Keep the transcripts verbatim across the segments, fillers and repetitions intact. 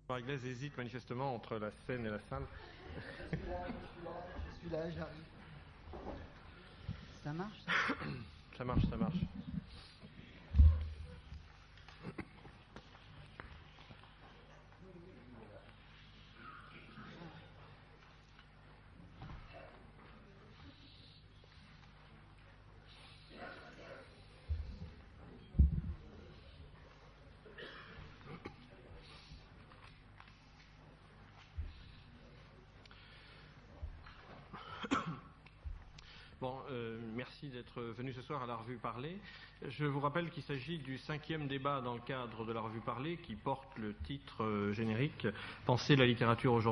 Marie-Glaise hésite manifestement entre la scène et la salle. Je suis là, je suis là, j'arrive. Ça marche ça, ça marche, ça marche. Bon, euh, merci d'être venu ce soir à la Revue Parler. Je vous rappelle qu'il s'agit du cinquième débat dans le cadre de la Revue Parler qui porte le titre euh, générique « Penser la littérature aujourd'hui ».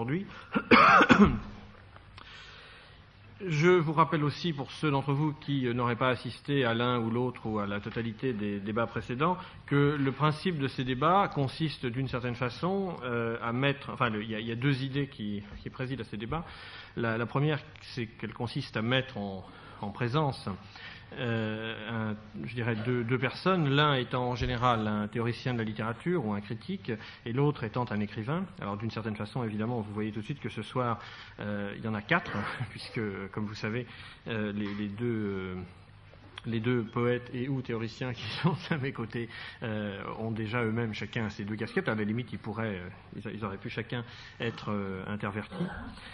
Je vous rappelle aussi, pour ceux d'entre vous qui n'auraient pas assisté à l'un ou l'autre ou à la totalité des débats précédents, que le principe de ces débats consiste d'une certaine façon euh, à mettre... Enfin, il y, y a deux idées qui, qui président à ces débats. La, la première, c'est qu'elle consiste à mettre en, en présence, euh, un, je dirais, deux, deux personnes, l'un étant en général un théoricien de la littérature ou un critique, et l'autre étant un écrivain. Alors, d'une certaine façon, évidemment, vous voyez tout de suite que ce soir, euh, il y en a quatre, puisque, comme vous savez, euh, les, les deux... Euh, Les deux poètes et ou théoriciens qui sont à mes côtés euh, ont déjà eux-mêmes chacun ces deux casquettes. À la limite, ils pourraient, euh, ils auraient pu chacun être euh, intervertis.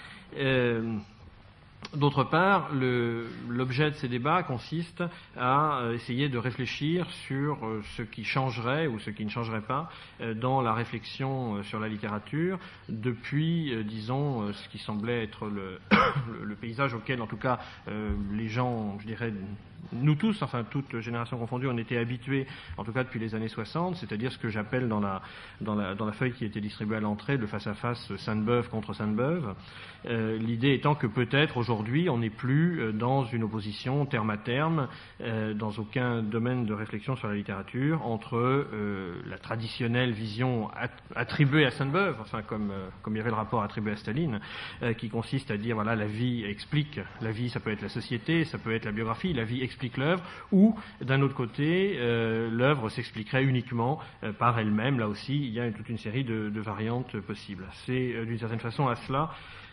Euh, D'autre part, le, l'objet de ces débats consiste à euh, essayer de réfléchir sur euh, ce qui changerait ou ce qui ne changerait pas euh, dans la réflexion euh, sur la littérature depuis, euh, disons, euh, ce qui semblait être le, le, le paysage auquel, en tout cas, euh, les gens, je dirais, nous tous, enfin toute génération confondue, on était habitués, en tout cas depuis les années soixante, c'est-à-dire ce que j'appelle dans la, dans la, dans la feuille qui a été distribuée à l'entrée, le face-à-face Sainte-Beuve contre Sainte-Beuve, euh, l'idée étant que peut-être aujourd'hui on n'est plus dans une opposition terme à terme, euh, dans aucun domaine de réflexion sur la littérature, entre euh, la traditionnelle vision at- attribuée à Sainte-Beuve, enfin comme, euh, comme il y avait le rapport attribué à Staline, euh, qui consiste à dire voilà, la vie explique, la vie ça peut être la société, ça peut être la biographie, la vie explique explique l'œuvre, ou d'un autre côté, euh, l'œuvre s'expliquerait uniquement euh, par elle-même. Là aussi, il y a toute une série de, de variantes possibles. C'est euh, d'une certaine façon à cela,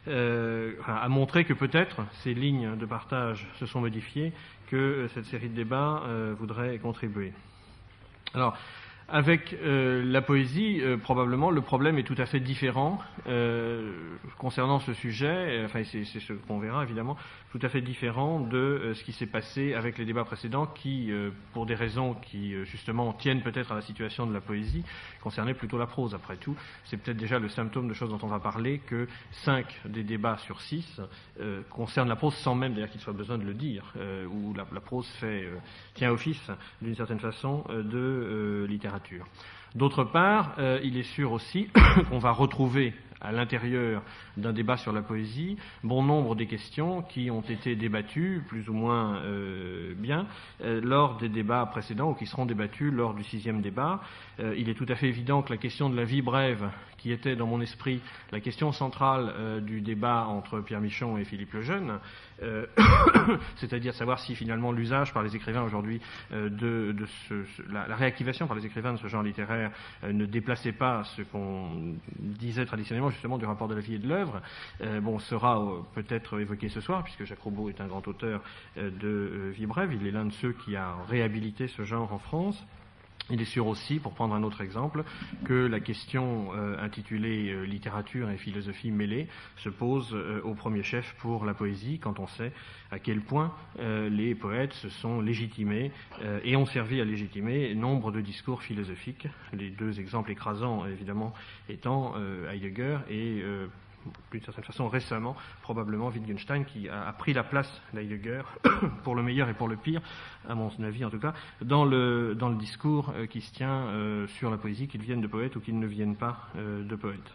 euh, enfin, à montrer que peut-être ces lignes de partage se sont modifiées, que euh, cette série de débats euh, voudrait contribuer. Alors, avec euh, la poésie, euh, probablement, le problème est tout à fait différent euh, concernant ce sujet, enfin c'est, c'est ce qu'on verra évidemment, tout à fait différent de euh, ce qui s'est passé avec les débats précédents qui, euh, pour des raisons qui euh, justement tiennent peut-être à la situation de la poésie, concernaient plutôt la prose après tout. C'est peut-être déjà le symptôme de choses dont on va parler, que cinq des débats sur six euh, concernent la prose sans même d'ailleurs qu'il soit besoin de le dire, euh, où la, la prose fait, euh, tient office d'une certaine façon euh, de euh, littérature. D'autre part, euh, il est sûr aussi qu'on va retrouver à l'intérieur d'un débat sur la poésie bon nombre des questions qui ont été débattues plus ou moins euh, bien euh, lors des débats précédents ou qui seront débattues lors du sixième débat. Euh, il est tout à fait évident que la question de la vie brève, qui était dans mon esprit la question centrale euh, du débat entre Pierre Michon et Philippe Lejeune, euh, c'est-à-dire savoir si finalement l'usage par les écrivains aujourd'hui euh, de, de ce, ce, la, la réactivation par les écrivains de ce genre littéraire euh, ne déplaçait pas ce qu'on disait traditionnellement justement du rapport de la vie et de l'œuvre, euh, bon, sera euh, peut-être évoqué ce soir, puisque Jacques Roubaud est un grand auteur euh, de euh, vie brève, il est l'un de ceux qui a réhabilité ce genre en France. Il est sûr aussi, pour prendre un autre exemple, que la question euh, intitulée euh, « Littérature et philosophie mêlée » se pose euh, au premier chef pour la poésie, quand on sait à quel point euh, les poètes se sont légitimés euh, et ont servi à légitimer nombre de discours philosophiques, les deux exemples écrasants, évidemment, étant euh, Heidegger et euh, d'une certaine façon récemment, probablement Wittgenstein, qui a, a pris la place d'Heidegger, pour le meilleur et pour le pire, à mon avis en tout cas, dans le, dans le discours euh, qui se tient euh, sur la poésie, qu'ils viennent de poètes ou qu'ils ne viennent pas euh, de poètes.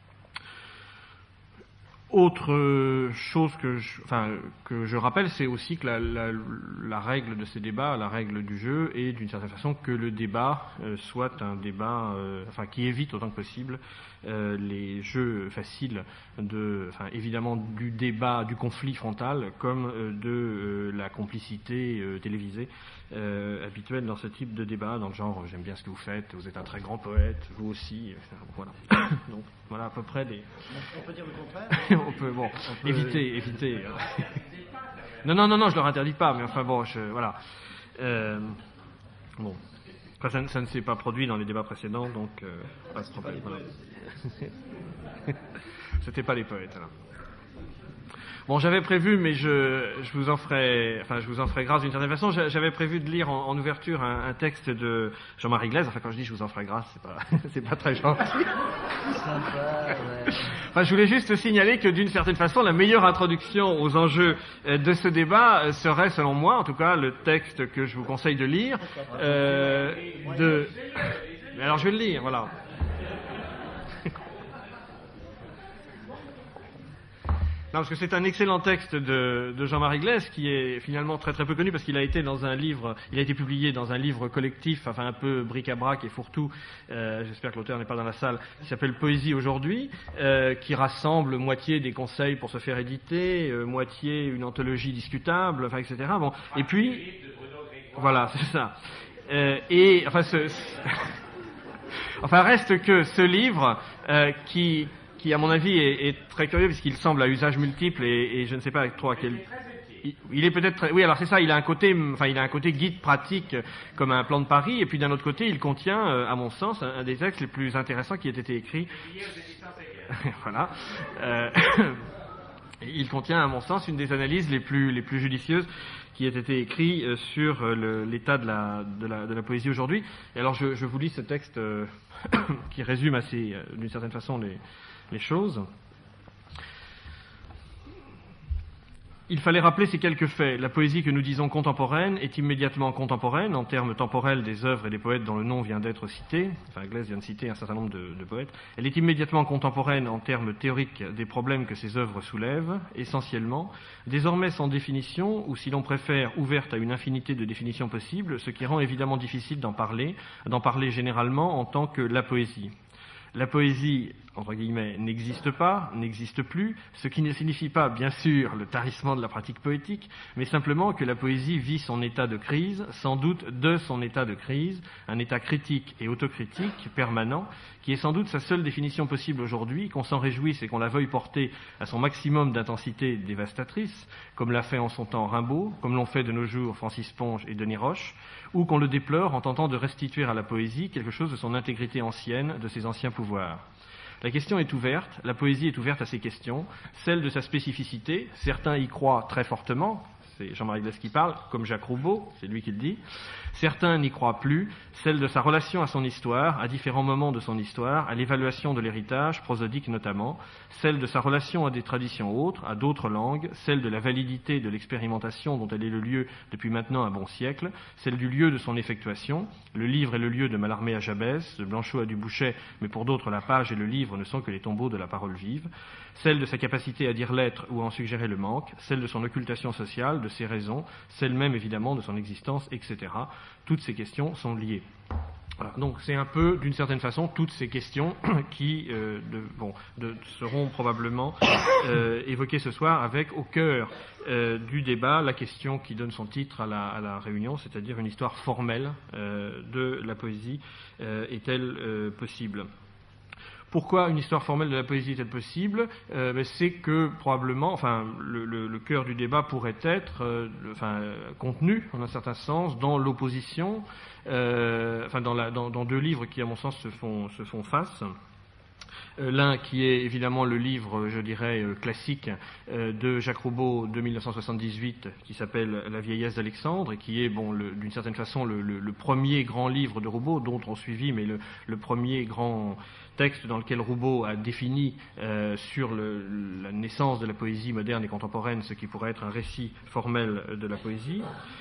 Autre chose que je, enfin, que je rappelle, c'est aussi que la, la, la règle de ces débats, la règle du jeu, est d'une certaine façon que le débat euh, soit un débat, euh, enfin, qui évite autant que possible euh, les jeux faciles de, enfin, évidemment du débat, du conflit frontal, comme euh, de euh, la complicité euh, télévisée euh, habituel dans ce type de débat, dans le genre j'aime bien ce que vous faites, vous êtes un très grand poète, vous aussi, voilà. Donc voilà à peu près des. On peut dire le contraire. On peut bon On peut... éviter, éviter. non non non non, je leur interdis pas, mais enfin bon, je, voilà. Euh, bon, après, ça, ça ne s'est pas produit dans les débats précédents, donc euh, pas de problème. Voilà. C'était pas les poètes. Alors. Bon, j'avais prévu, mais je, je vous en ferai, enfin, je vous en ferai grâce d'une certaine façon. J'avais prévu de lire en, en ouverture un, un texte de Jean-Marie Glaise. Enfin, quand je dis je vous en ferai grâce, c'est pas, c'est pas très gentil. Sympa, ouais. Enfin, je voulais juste signaler que d'une certaine façon, la meilleure introduction aux enjeux de ce débat serait, selon moi, en tout cas, le texte que je vous conseille de lire. Euh, de. Alors, je vais le lire, voilà. Non, parce que c'est un excellent texte de, de Jean-Marie Glaise qui est finalement très très peu connu parce qu'il a été dans un livre, il a été publié dans un livre collectif, enfin un peu bric-à-brac et fourre-tout. Euh, j'espère que l'auteur n'est pas dans la salle. Qui s'appelle Poésie aujourd'hui, euh, qui rassemble moitié des conseils pour se faire éditer, euh, moitié une anthologie discutable, enfin et cetera. Bon, et puis voilà, c'est ça. Euh, et enfin, ce, enfin reste que ce livre euh, qui qui, à mon avis, est, est très curieux puisqu'il semble à usage multiple et, et je ne sais pas trop à quel. Il, il est peut-être très... Oui, alors c'est ça. Il a un côté, enfin, il a un côté guide pratique comme un plan de Paris, et puis d'un autre côté, il contient, euh, à mon sens, un, un des textes les plus intéressants qui ait été écrit. Voilà. Euh... Il contient, à mon sens, une des analyses les plus les plus judicieuses qui ait été écrite euh, sur euh, le, l'état de la, de la de la poésie aujourd'hui. Et alors, je, je vous lis ce texte euh, qui résume assez, euh, d'une certaine façon, les les choses. Il fallait rappeler ces quelques faits. La poésie que nous disons contemporaine est immédiatement contemporaine en termes temporels des œuvres et des poètes dont le nom vient d'être cité. Enfin, Glaise vient de citer un certain nombre de, de poètes. Elle est immédiatement contemporaine en termes théoriques des problèmes que ces œuvres soulèvent, essentiellement, désormais sans définition, ou si l'on préfère, ouverte à une infinité de définitions possibles, ce qui rend évidemment difficile d'en parler, d'en parler généralement en tant que la poésie. La poésie, entre guillemets, n'existe pas, n'existe plus, ce qui ne signifie pas, bien sûr, le tarissement de la pratique poétique, mais simplement que la poésie vit son état de crise, sans doute de son état de crise, un état critique et autocritique permanent, qui est sans doute sa seule définition possible aujourd'hui, qu'on s'en réjouisse et qu'on la veuille porter à son maximum d'intensité dévastatrice, comme l'a fait en son temps Rimbaud, comme l'ont fait de nos jours Francis Ponge et Denis Roche, ou qu'on le déplore en tentant de restituer à la poésie quelque chose de son intégrité ancienne, de ses anciens pouvoirs. La question est ouverte, la poésie est ouverte à ces questions, celle de sa spécificité, certains y croient très fortement, c'est Jean-Marie Glaise qui parle, comme Jacques Roubaud, c'est lui qui le dit. Certains n'y croient plus, celle de sa relation à son histoire, à différents moments de son histoire, à l'évaluation de l'héritage, prosodique notamment, celle de sa relation à des traditions autres, à d'autres langues, celle de la validité de l'expérimentation dont elle est le lieu depuis maintenant un bon siècle, celle du lieu de son effectuation, le livre est le lieu de Mallarmé à Jabès, de Blanchot à Dubouchet, mais pour d'autres la page et le livre ne sont que les tombeaux de la parole vive, celle de sa capacité à dire l'être ou à en suggérer le manque, celle de son occultation sociale, de ses raisons, celle même évidemment de son existence, et cetera. Toutes ces questions sont liées. Voilà. Donc c'est un peu, d'une certaine façon, toutes ces questions qui euh, de, bon, de, seront probablement euh, évoquées ce soir avec au cœur euh, du débat la question qui donne son titre à la, à la réunion, c'est-à-dire une histoire formelle euh, de la poésie euh, est-elle euh, possible ? Pourquoi une histoire formelle de la poésie est-elle possible ? euh, ben C'est que probablement, enfin, le, le, le cœur du débat pourrait être, euh, enfin, contenu, en un certain sens, dans l'opposition, euh, enfin, dans, la, dans, dans deux livres qui, à mon sens, se font, se font face. Euh, l'un qui est évidemment le livre, je dirais, euh, classique euh, de Jacques Roubaud de mille neuf cent soixante-dix-huit, qui s'appelle La vieillesse d'Alexandre, et qui est, bon, le, d'une certaine façon, le, le, le premier grand livre de Roubaud, d'autres ont suivi, mais le, le premier grand texte dans lequel Roubaud a défini euh, sur le, la naissance de la poésie moderne et contemporaine ce qui pourrait être un récit formel de la poésie.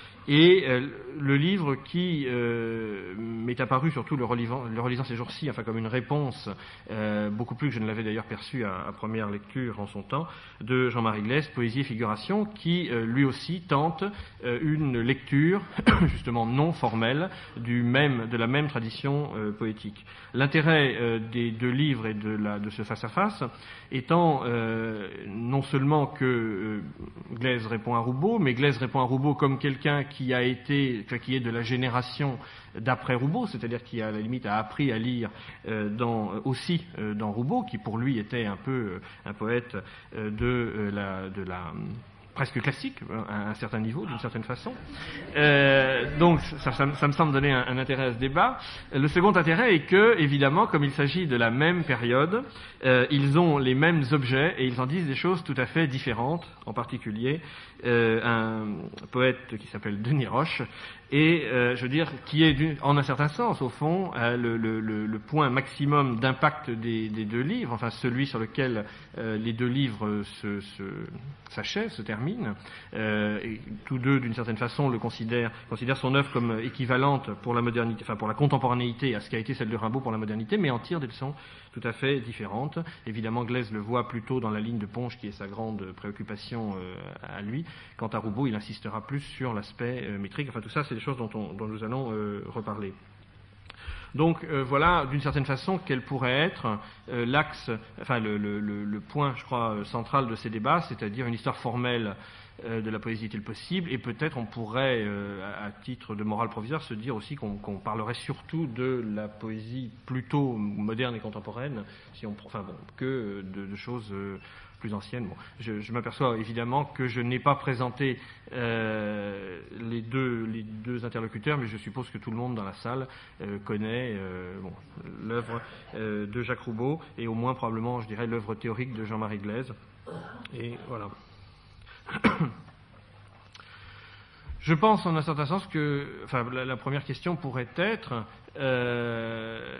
Et euh, le livre qui euh, m'est apparu, surtout le relisant, le relisant ces jours-ci, enfin comme une réponse, euh, beaucoup plus que je ne l'avais d'ailleurs perçu à, à première lecture en son temps, de Jean-Marie Glaise, Poésie et figuration, qui euh, lui aussi tente euh, une lecture justement non formelle du même, de la même tradition euh, poétique. L'intérêt euh, des deux livres et de, la, de ce face-à-face étant euh, non seulement que euh, Glaise répond à Roubaud, mais Glaise répond à Roubaud comme quelqu'un qui qui a été, enfin, qui est de la génération d'après Roubaud, c'est-à-dire qui à la limite a appris à lire euh, dans, aussi euh, dans Roubaud, qui pour lui était un peu euh, un poète euh, de euh, la de la presque classique, à un certain niveau, d'une certaine façon. Euh, donc, ça, ça, ça me semble donner un, un intérêt à ce débat. Le second intérêt est que, évidemment, comme il s'agit de la même période, euh, ils ont les mêmes objets et ils en disent des choses tout à fait différentes. En particulier, euh, un poète qui s'appelle Denis Roche, et euh, je veux dire, qui est, en un certain sens, au fond, euh, le, le, le point maximum d'impact des, des deux livres, enfin celui sur lequel euh, les deux livres se, se, s'achèvent, se terminent. Euh, et tous deux, d'une certaine façon, le considèrent, considèrent son œuvre comme équivalente pour la modernité, enfin pour la contemporanéité à ce qu'a été celle de Rimbaud pour la modernité, mais en tire des leçons tout à fait différentes. Évidemment, Glaise le voit plutôt dans la ligne de Ponche, qui est sa grande préoccupation euh, à lui. Quant à Roubaud, il insistera plus sur l'aspect euh, métrique. Enfin, tout ça, c'est des choses dont, on, dont nous allons euh, reparler. Donc euh, voilà, d'une certaine façon, quel pourrait être euh, l'axe, enfin le, le, le point, je crois, central de ces débats, c'est-à-dire une histoire formelle euh, de la poésie est-il possible, et peut-être on pourrait, euh, à, à titre de morale provisoire, se dire aussi qu'on, qu'on parlerait surtout de la poésie plutôt moderne et contemporaine, si on, enfin bon, que de, de choses euh, plus anciennes. Bon, je, je m'aperçois évidemment que je n'ai pas présenté euh, les, deux, les deux interlocuteurs, mais je suppose que tout le monde dans la salle euh, connaît euh, bon, l'œuvre euh, de Jacques Roubaud et au moins probablement, je dirais, l'œuvre théorique de Jean-Marie Glaise. Et voilà. Je pense en un certain sens que, enfin, la, la première question pourrait être euh,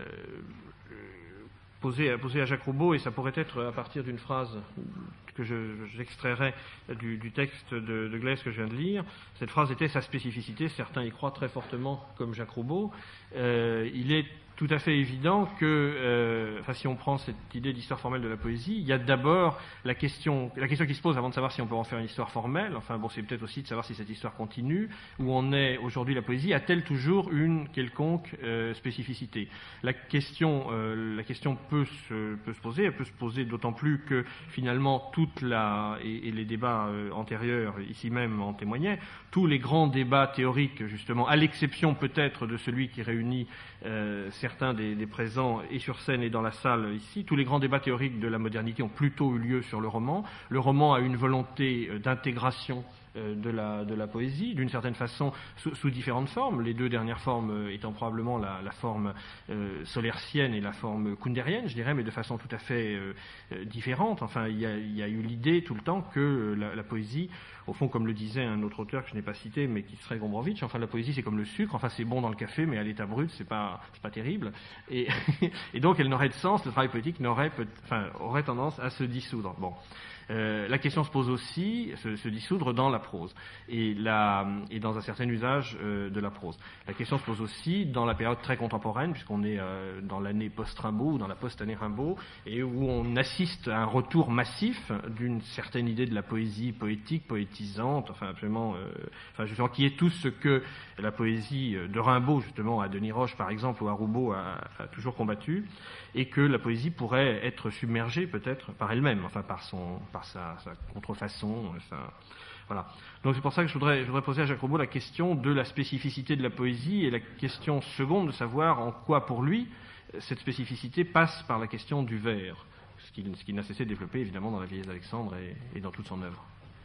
posée, posée à Jacques Roubaud, et ça pourrait être à partir d'une phrase que je, j'extrairais du, du texte de, de Glaise que je viens de lire. Cette phrase était sa spécificité. Certains y croient très fortement, comme Jacques Roubaud. Euh, il est tout à fait évident que, euh, enfin, si on prend cette idée d'histoire formelle de la poésie, il y a d'abord la question, la question qui se pose avant de savoir si on peut en faire une histoire formelle. Enfin, bon, c'est peut-être aussi de savoir si cette histoire continue, où on est aujourd'hui la poésie, a-t-elle toujours une quelconque euh, spécificité? La question, euh, la question peut se, peut se poser. Elle peut se poser d'autant plus que finalement toute la et, et les débats euh, antérieurs ici même en témoignaient. Tous les grands débats théoriques, justement, à l'exception peut-être de celui qui réunit euh, certains des, des présents et sur scène et dans la salle ici, tous les grands débats théoriques de la modernité ont plutôt eu lieu sur le roman. Le roman a une volonté d'intégration de la, de la poésie, d'une certaine façon, sous, sous différentes formes, les deux dernières formes étant probablement la, la forme euh, solercienne et la forme kundérienne, je dirais, mais de façon tout à fait euh, différente. Enfin, il y, a, il y a eu l'idée tout le temps que la, la poésie, au fond, comme le disait un autre auteur que je n'ai pas cité, mais qui serait Gombrowicz, enfin, la poésie, c'est comme le sucre, enfin, c'est bon dans le café, mais à l'état brut, c'est pas, c'est pas terrible. Et, et donc, elle n'aurait de sens, le travail poétique n'aurait, enfin, aurait tendance à se dissoudre. Bon. Euh, la question se pose aussi, se, se dissoudre dans la prose et, la, et dans un certain usage euh, de la prose. La question se pose aussi dans la période très contemporaine, puisqu'on est euh, dans l'année post-Rimbaud ou dans la post-année Rimbaud, et où on assiste à un retour massif d'une certaine idée de la poésie poétique, poétisante, enfin absolument, euh, enfin justement qui est tout ce que la poésie de Rimbaud, justement à Denis Roche par exemple ou à Roubaud a, a toujours combattu, et que la poésie pourrait être submergée peut-être par elle-même, enfin par son par sa, sa contrefaçon, sa, voilà. Donc c'est pour ça que je voudrais, je voudrais poser à Jacques Roubaud la question de la spécificité de la poésie et la question seconde de savoir en quoi pour lui cette spécificité passe par la question du vers, ce qu'il, ce qu'il n'a cessé de développer évidemment dans la Vieillesse d'Alexandre et, et dans toute son œuvre.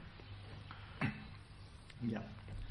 Bien.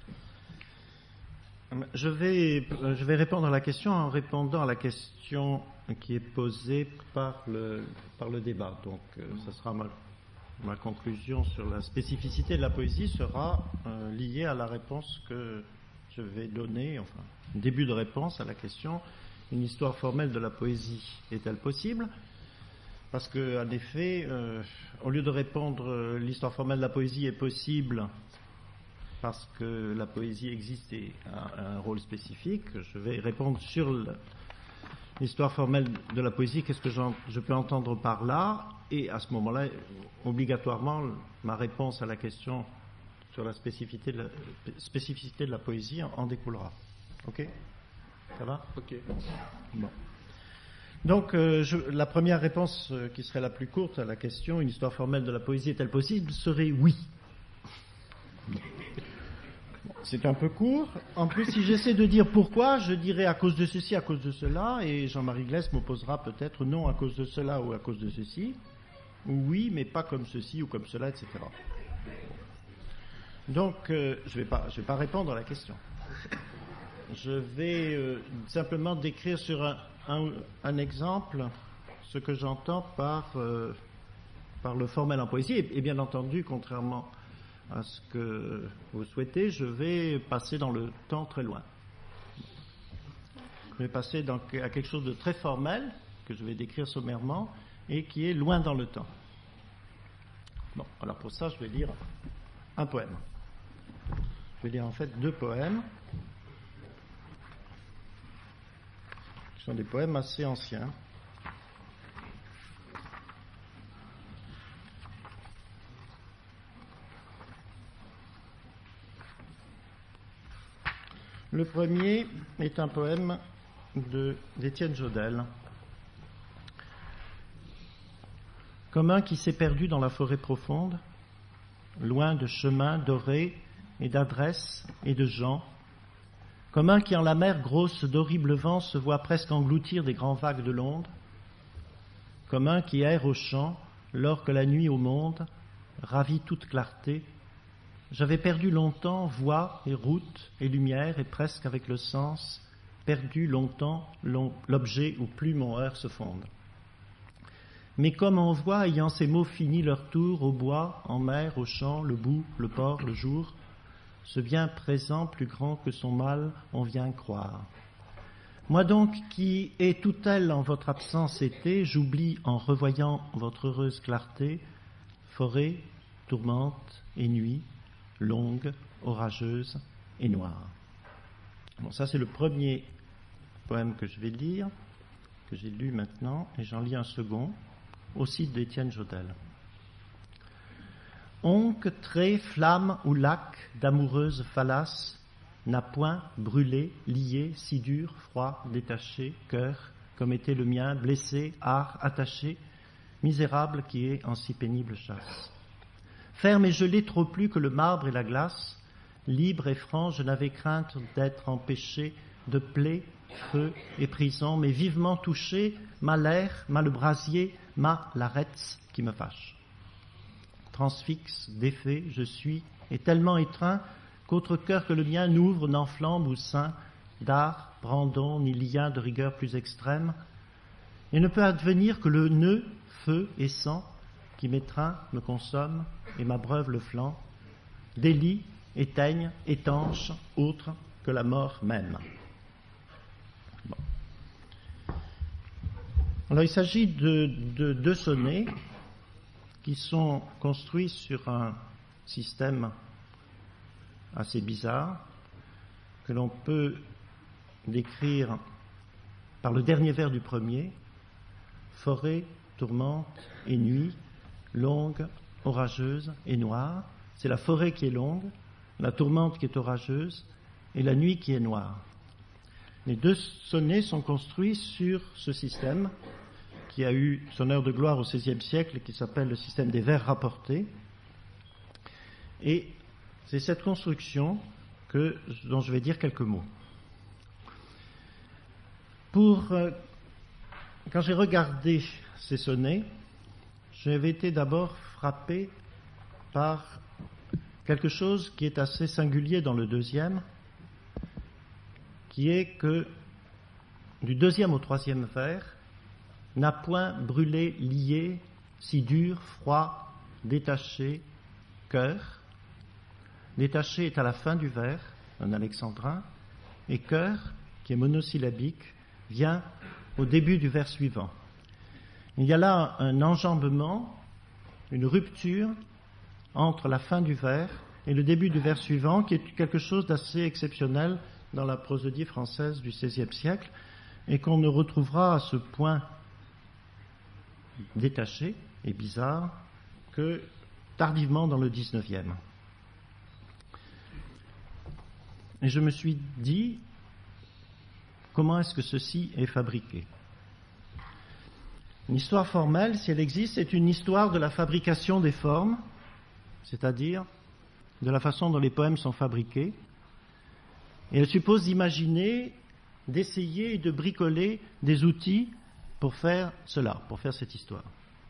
Je vais, je vais répondre à la question en répondant à la question qui est posée par le, par le débat. Donc, euh, ça sera ma, ma conclusion sur la spécificité de la poésie sera euh, liée à la réponse que je vais donner, enfin, début de réponse à la question une histoire formelle de la poésie est-elle possible? Parce que, en effet, euh, au lieu de répondre euh, l'histoire formelle de la poésie est possible parce que la poésie existe et a un rôle spécifique, je vais répondre sur l'histoire formelle de la poésie, qu'est-ce que je peux entendre par là, et à ce moment-là, obligatoirement, ma réponse à la question sur la spécificité de la, spécificité de la poésie en, en découlera. Ok? Ça va? Ok. Bon. Donc, euh, je, la première réponse euh, qui serait la plus courte à la question, une histoire formelle de la poésie est-elle possible, serait oui. C'est un peu court. En plus, si j'essaie de dire pourquoi, je dirais à cause de ceci, à cause de cela, et Jean-Marie Glès m'opposera peut-être non à cause de cela ou à cause de ceci, ou oui, mais pas comme ceci ou comme cela, et cetera. Donc, euh, je ne vais pas, je vais pas répondre à la question. Je vais euh, simplement décrire sur un, un, un exemple ce que j'entends par, euh, par le formel en poésie, et, et bien entendu, contrairement à ce que vous souhaitez, je vais passer dans le temps très loin. Je vais passer dans, à quelque chose de très formel, que je vais décrire sommairement, et qui est loin dans le temps. Bon, alors pour ça, je vais lire un poème. Je vais lire en fait deux poèmes, qui sont des poèmes assez anciens. Le premier est un poème de, d'Étienne Jodelle. Comme un qui s'est perdu dans la forêt profonde, loin de chemins dorés et d'adresses et de gens, comme un qui en la mer grosse d'horribles vents se voit presque engloutir des grands vagues de l'onde, comme un qui erre au champ, lors que la nuit au monde ravit toute clarté. J'avais perdu longtemps voie et route et lumière, et presque avec le sens, perdu longtemps l'objet où plus mon heure se fonde. Mais comme on voit, ayant ces mots fini leur tour, au bois, en mer, au champ, le bout, le port, le jour, ce bien présent plus grand que son mal, on vient croire. Moi donc, qui ai tout elle en votre absence été, j'oublie en revoyant votre heureuse clarté, forêt, tourmente et nuit, longue, orageuse et noire. Bon, ça c'est le premier poème que je vais lire, que j'ai lu maintenant, et j'en lis un second, aussi d'Étienne Jodelle. Onque, trait, flamme ou lac d'amoureuse fallace n'a point brûlé, lié, si dur, froid, détaché, cœur, comme était le mien, blessé, art, attaché, misérable qui est en si pénible chasse. Ferme et gelé trop plus que le marbre et la glace, libre et franc, je n'avais crainte d'être empêché de plaies, feu et prison, mais vivement touché, m'a l'air, m'a le brasier, m'a l'arête qui me fâche. Transfixe, défait, je suis, et tellement étreint qu'autre cœur que le mien n'ouvre, n'enflambe ou sein, d'art, brandon, ni lien de rigueur plus extrême, et ne peut advenir que le nœud, feu et sang, qui m'étreint, me consomme et m'abreuve le flanc, délie, éteigne, étanche, autre que la mort même. Bon. Alors il s'agit de, de deux sonnets qui sont construits sur un système assez bizarre que l'on peut décrire par le dernier vers du premier, forêt, tourmente et nuit, longue, orageuse et noire. C'est la forêt qui est longue, la tourmente qui est orageuse et la nuit qui est noire. Les deux sonnets sont construits sur ce système qui a eu son heure de gloire au seizième siècle et qui s'appelle le système des vers rapportés. Et c'est cette construction que, dont je vais dire quelques mots. Pour, euh, quand j'ai regardé ces sonnets, j'avais été d'abord frappé par quelque chose qui est assez singulier dans le deuxième, qui est que du deuxième au troisième vers, n'a point brûlé, lié, si dur, froid, détaché, cœur. Détaché est à la fin du vers, un alexandrin, et cœur, qui est monosyllabique, vient au début du vers suivant. Il y a là un enjambement, une rupture entre la fin du vers et le début du vers suivant, qui est quelque chose d'assez exceptionnel dans la prosodie française du seizième siècle, et qu'on ne retrouvera à ce point détaché et bizarre que tardivement dans le dix-neuvième. Et je me suis dit, comment est-ce que ceci est fabriqué ? Une histoire formelle, si elle existe, c'est une histoire de la fabrication des formes, c'est-à-dire de la façon dont les poèmes sont fabriqués, Et elle suppose d'imaginer, d'essayer et de bricoler des outils pour faire cela, pour faire cette histoire.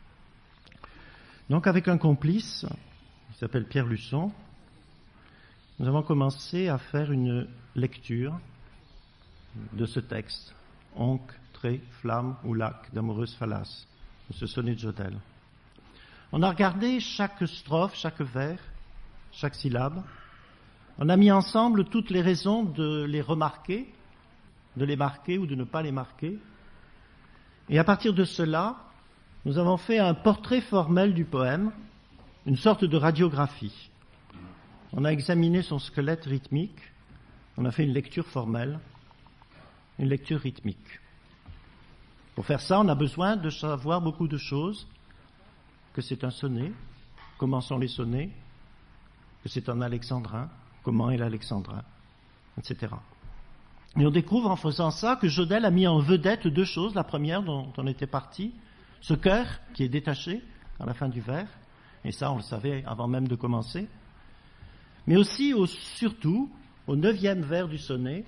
Donc avec un complice, qui s'appelle Pierre Luçon, nous avons commencé à faire une lecture de ce texte, Onc, Tré, Flamme ou Lac d'amoureuse Phalas, de ce sonnet de Jodelle. On a regardé chaque strophe, chaque vers, chaque syllabe. On a mis ensemble toutes les raisons de les remarquer, de les marquer ou de ne pas les marquer. Et à partir de cela, nous avons fait un portrait formel du poème, une sorte de radiographie. On a examiné son squelette rythmique, on a fait une lecture formelle, une lecture rythmique. Pour faire ça, on a besoin de savoir beaucoup de choses, que c'est un sonnet, comment sont les sonnets, que c'est un alexandrin, comment est l'alexandrin, et cetera. Et on découvre en faisant ça que Jodelle a mis en vedette deux choses. La première dont on était parti, ce cœur qui est détaché à la fin du vers, et ça on le savait avant même de commencer, mais aussi, au, surtout, au neuvième vers du sonnet,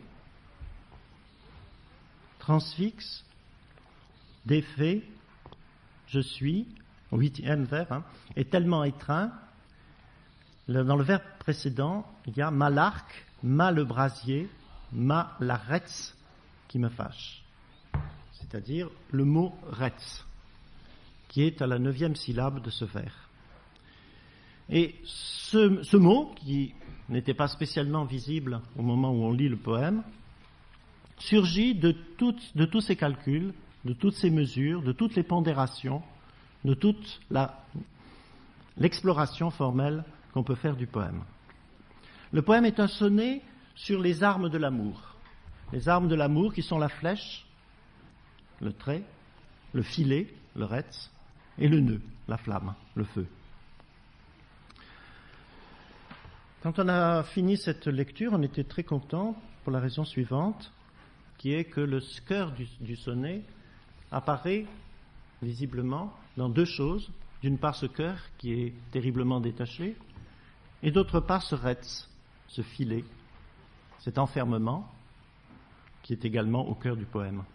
transfixe, défait, je suis, au huitième vers, hein, est tellement étreint. Dans le vers précédent, il y a ma l'arc, ma le brasier, ma la retz qui me fâche. C'est-à-dire le mot retz, qui est à la neuvième syllabe de ce vers. Et ce, ce mot, qui n'était pas spécialement visible au moment où on lit le poème, surgit de, toutes, de tous ces calculs, de toutes ces mesures, de toutes les pondérations, de toute la, l'exploration formelle qu'on peut faire du poème. Le poème est un sonnet sur les armes de l'amour. Les armes de l'amour qui sont la flèche, le trait, le filet, le retz, et le nœud, la flamme, le feu. Quand on a fini cette lecture, on était très content pour la raison suivante, qui est que le cœur du, du sonnet apparaît visiblement dans deux choses. D'une part, ce cœur qui est terriblement détaché, et d'autre part, ce retz, ce filet, cet enfermement qui est également au cœur du poème.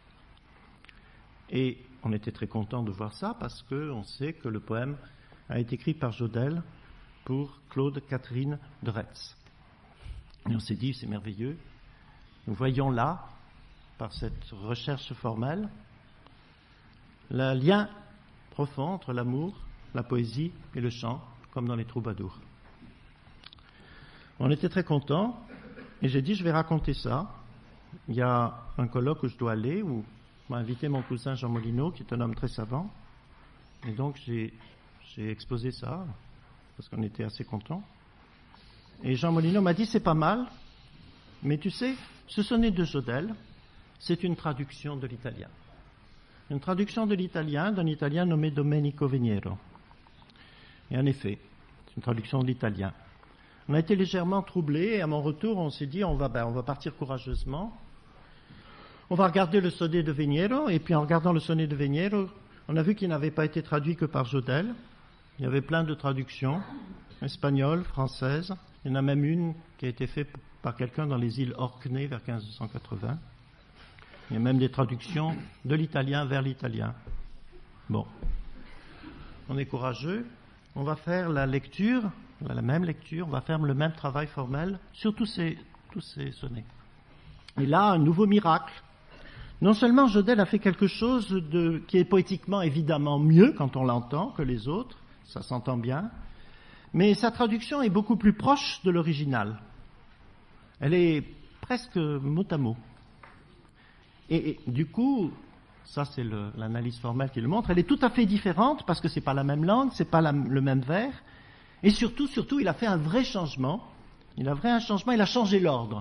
Et on était très content de voir ça parce qu'on sait que le poème a été écrit par Jodelle pour Claude Catherine de Retz. Et on s'est dit, c'est merveilleux. Nous voyons là, par cette recherche formelle, le lien profond entre l'amour, la poésie et le chant, comme dans les troubadours. On était très contents, et j'ai dit, je vais raconter ça. Il y a un colloque où je dois aller, où m'a invité mon cousin Jean Molineau, qui est un homme très savant, et donc j'ai, j'ai exposé ça, parce qu'on était assez contents. Et Jean Molineau m'a dit, c'est pas mal, mais tu sais, ce sonnet de Jodelle, c'est une traduction de l'italien. Une traduction de l'italien d'un italien nommé Domenico Veniero. Et en effet, c'est une traduction de l'italien. On a été légèrement troublés, et à mon retour, on s'est dit, on va, ben, on va partir courageusement. On va regarder le sonnet de Veniero, et puis en regardant le sonnet de Veniero, on a vu qu'il n'avait pas été traduit que par Jodelle. Il y avait plein de traductions, espagnoles, françaises. Il y en a même une qui a été faite par quelqu'un dans les îles Orkney vers quinze cent quatre-vingts. Il y a même des traductions de l'italien vers l'italien. Bon, on est courageux. On va faire la lecture, la même lecture, on va faire le même travail formel sur tous ces, tous ces sonnets. Et là, un nouveau miracle. Non seulement Jodelle a fait quelque chose de, qui est poétiquement évidemment mieux quand on l'entend que les autres, ça s'entend bien, mais sa traduction est beaucoup plus proche de l'original. Elle est presque mot à mot. Et, et du coup, ça c'est le, l'analyse formelle qui le montre, elle est tout à fait différente parce que c'est pas la même langue, c'est pas la, le même vers, et surtout, surtout, il a fait un vrai changement. Il a fait un changement, il a changé l'ordre.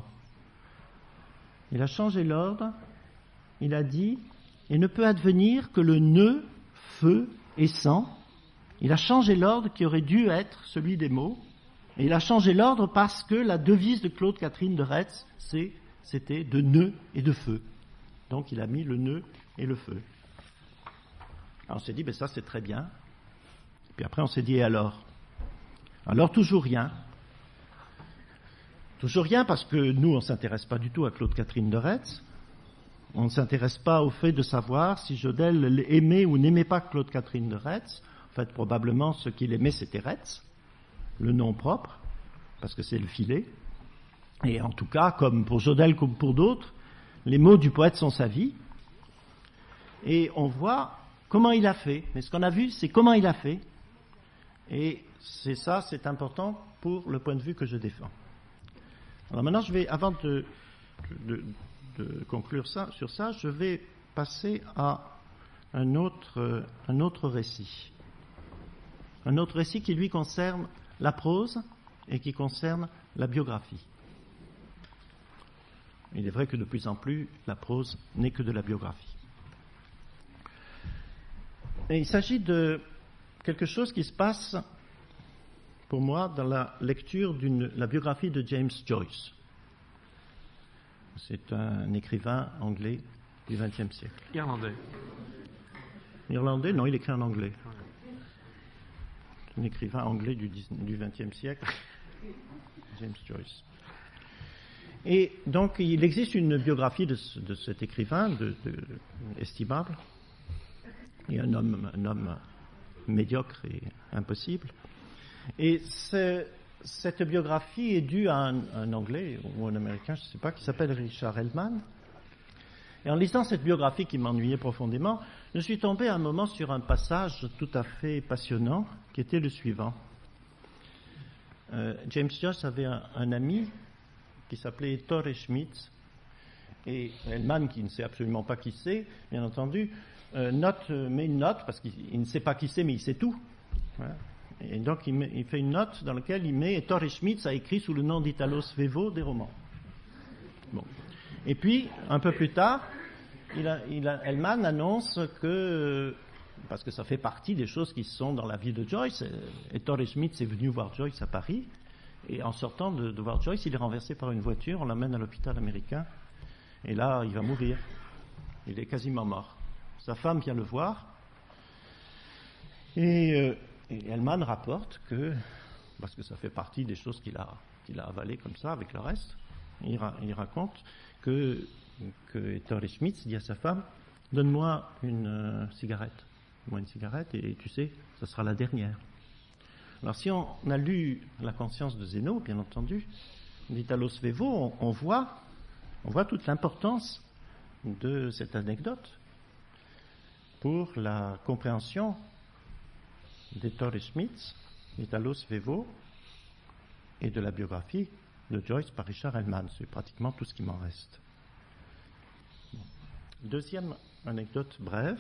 Il a changé l'ordre. Il a dit, il ne peut advenir que le nœud, feu et sang. Il a changé l'ordre qui aurait dû être celui des mots. Et il a changé l'ordre parce que la devise de Claude Catherine de Retz, c'est, c'était de nœud et de feu. Donc il a mis le nœud et le feu. Alors on s'est dit, ben ça c'est très bien. Puis après on s'est dit, et alors Alors toujours rien. Toujours rien, parce que nous, on ne s'intéresse pas du tout à Claude-Catherine de Retz. On ne s'intéresse pas au fait de savoir si Jodl aimait ou n'aimait pas Claude-Catherine de Retz. En fait, probablement, ce qu'il aimait, c'était Retz, le nom propre, parce que c'est le filet. Et en tout cas, comme pour Jodl comme pour d'autres, les mots du poète sont sa vie. Et on voit comment il a fait. Mais ce qu'on a vu, c'est comment il a fait. Et c'est ça, c'est important pour le point de vue que je défends. Alors maintenant, je vais, avant de, de, de conclure ça, sur ça, je vais passer à un autre, un autre récit. Un autre récit qui, lui, concerne la prose et qui concerne la biographie. Il est vrai que de plus en plus, la prose n'est que de la biographie. Et il s'agit de quelque chose qui se passe, pour moi, dans la lecture de la biographie de James Joyce. C'est un écrivain anglais du vingtième siècle. Irlandais. Irlandais? Non, il écrit en anglais. Un écrivain anglais du vingtième siècle, James Joyce. Et donc, il existe une biographie de, ce, de cet écrivain de, de, estimable, et un homme, un homme médiocre et impossible. Et c'est, cette biographie est due à un, un Anglais ou un Américain, je ne sais pas, qui s'appelle Richard Hellman. Et en lisant cette biographie qui m'ennuyait profondément, je suis tombé à un moment sur un passage tout à fait passionnant, qui était le suivant. Euh, James Joyce avait un, un ami qui s'appelait Torrey Schmitz, et Hellman, qui ne sait absolument pas qui c'est, bien entendu, euh, note, met une note, parce qu'il ne sait pas qui c'est, mais il sait tout. Voilà. Et donc il, met, il fait une note dans laquelle il met « Torrey Schmitz a écrit sous le nom d'Italo Svevo des romans ». Bon. Et puis, un peu plus tard, il a, il a, Hellman annonce que, parce que ça fait partie des choses qui sont dans la vie de Joyce, et Torrey Schmitz est venu voir Joyce à Paris, et en sortant de, de voir Joyce, il est renversé par une voiture, on l'amène à l'hôpital américain, et là, il va mourir. Il est quasiment mort. Sa femme vient le voir, et, euh, et Hellman rapporte que, parce que ça fait partie des choses qu'il a, qu'il a avalées comme ça, avec le reste, il, ra, il raconte que, que Torrey Schmitz dit à sa femme, « Donne-moi une euh, cigarette, donne-moi une cigarette, et tu sais, ça sera la dernière. » Alors si on a lu La conscience de Zéno, bien entendu, d'Italo Svevo, on, on, voit, on voit toute l'importance de cette anecdote pour la compréhension de Torrey Schmitz, d'Italo Svevo et de la biographie de Joyce par Richard Hellman. C'est pratiquement tout ce qui m'en reste. Deuxième anecdote brève,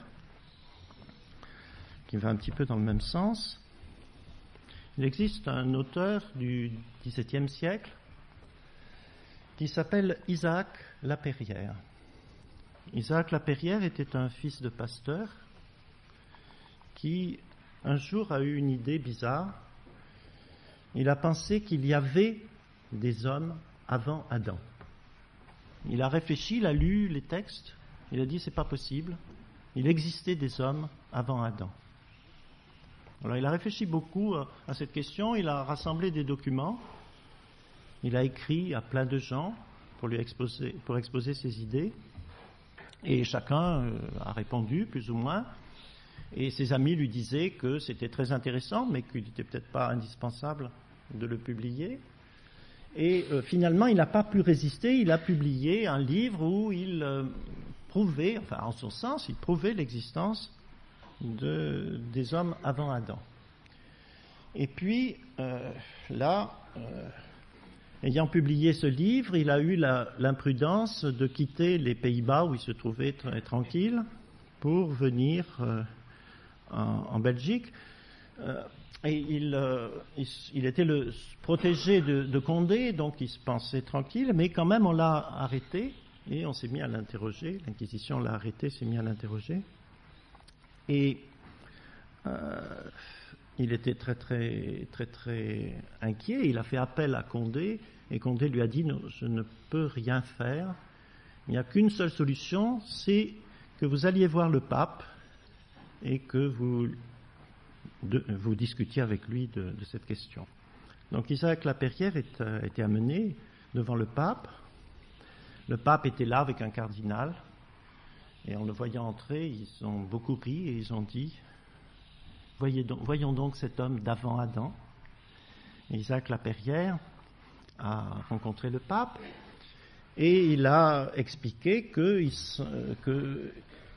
qui va un petit peu dans le même sens. Il existe un auteur du dix-septième siècle qui s'appelle Isaac Lapeyriere. Isaac Lapeyriere était un fils de pasteur qui, un jour, a eu une idée bizarre. Il a pensé qu'il y avait des hommes avant Adam. Il a réfléchi, il a lu les textes, il a dit c'est pas possible, il existait des hommes avant Adam. Alors il a réfléchi beaucoup à cette question, il a rassemblé des documents, il a écrit à plein de gens pour lui exposer, pour exposer ses idées, et chacun a répondu plus ou moins, et ses amis lui disaient que c'était très intéressant, mais qu'il n'était peut-être pas indispensable de le publier. Et euh, finalement, il n'a pas pu résister, il a publié un livre où il euh, prouvait, enfin en son sens, il prouvait l'existence de, des hommes avant Adam. Et puis, euh, là, euh, ayant publié ce livre, il a eu la, l'imprudence de quitter les Pays-Bas où il se trouvait très tranquille pour venir euh, en, en Belgique. Euh, Et il, euh, il, il était le protégé de, de Condé, donc il se pensait tranquille, mais quand même on l'a arrêté et on s'est mis à l'interroger. L'Inquisition l'a arrêté, s'est mis à l'interroger. Et euh, il était très très très très inquiet. Il a fait appel à Condé et Condé lui a dit non, je ne peux rien faire. Il n'y a qu'une seule solution, c'est que vous alliez voir le pape et que vous De, vous discutiez avec lui de, de cette question. Donc Isaac Lapeyriere est, a été amené devant le pape. Le pape était là avec un cardinal, et en le voyant entrer, ils ont beaucoup ri et ils ont dit « Voyez donc, voyons donc cet homme d'avant Adam ». Isaac Lapeyrière a rencontré le pape, et il a expliqué que, il, que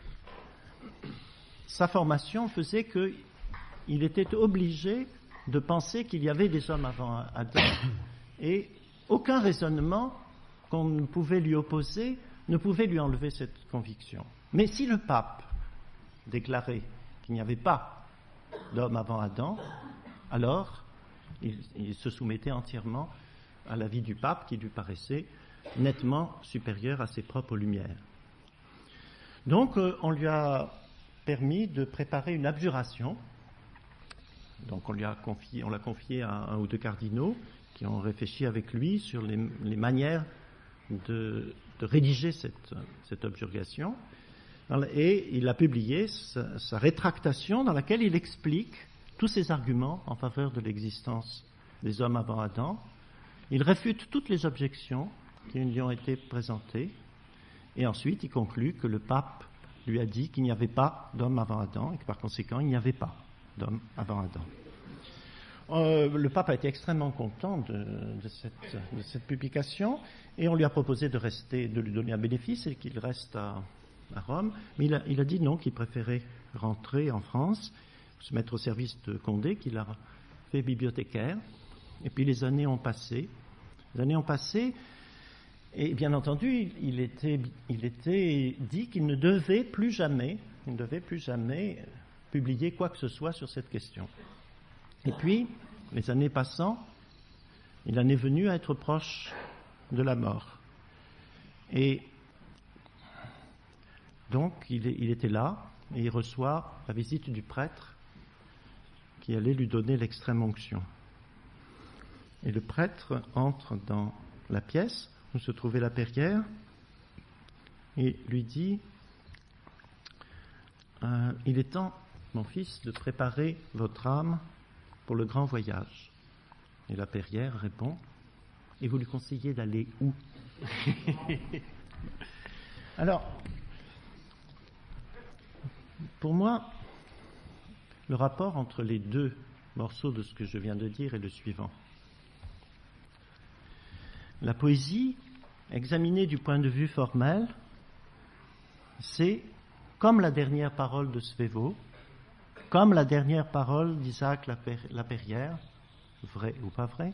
sa formation faisait qu'il était obligé de penser qu'il y avait des hommes avant Adam, et aucun raisonnement qu'on ne pouvait lui opposer ne pouvait lui enlever cette conviction. Mais si le pape déclarait qu'il n'y avait pas d'homme avant Adam, alors il, il se soumettait entièrement à l'avis du pape qui lui paraissait nettement supérieur à ses propres lumières. Donc euh, on lui a permis de préparer une abjuration. Donc on lui a confié, on l'a confié à un ou deux cardinaux qui ont réfléchi avec lui sur les, les manières de, de rédiger cette, cette objurgation. Et il a publié sa, sa rétractation dans laquelle il explique tous ses arguments en faveur de l'existence des hommes avant Adam. Il réfute toutes les objections qui lui ont été présentées. Et ensuite, il conclut que le pape lui a dit qu'il n'y avait pas d'homme avant Adam et que par conséquent, il n'y avait pas d'homme avant Adam. Euh, le pape a été extrêmement content de, de, cette, de cette publication et on lui a proposé de rester, de lui donner un bénéfice et qu'il reste à, à Rome. Mais il a, il a dit non, qu'il préférait rentrer en France, se mettre au service de Condé, qu'il a fait bibliothécaire. Et puis les années ont passé. Les années ont passé et bien entendu, il était, il était dit qu'il ne devait plus jamais, il ne devait plus jamais publier quoi que ce soit sur cette question. Et puis, les années passant, il en est venu à être proche de la mort. Et donc, il, est, il était là et il reçoit la visite du prêtre qui allait lui donner l'extrême onction. Et le prêtre entre dans la pièce où se trouvait Lapeyrière et lui dit euh, « Il est temps, mon fils, de préparer votre âme pour le grand voyage. » Et Lapeyrière répond « Et vous lui conseillez d'aller où ?» Alors, pour moi, le rapport entre les deux morceaux de ce que je viens de dire est le suivant. La poésie, examinée du point de vue formel, c'est comme la dernière parole de Svevo, comme la dernière parole d'Isaac Lapeyrière, vrai ou pas vrai,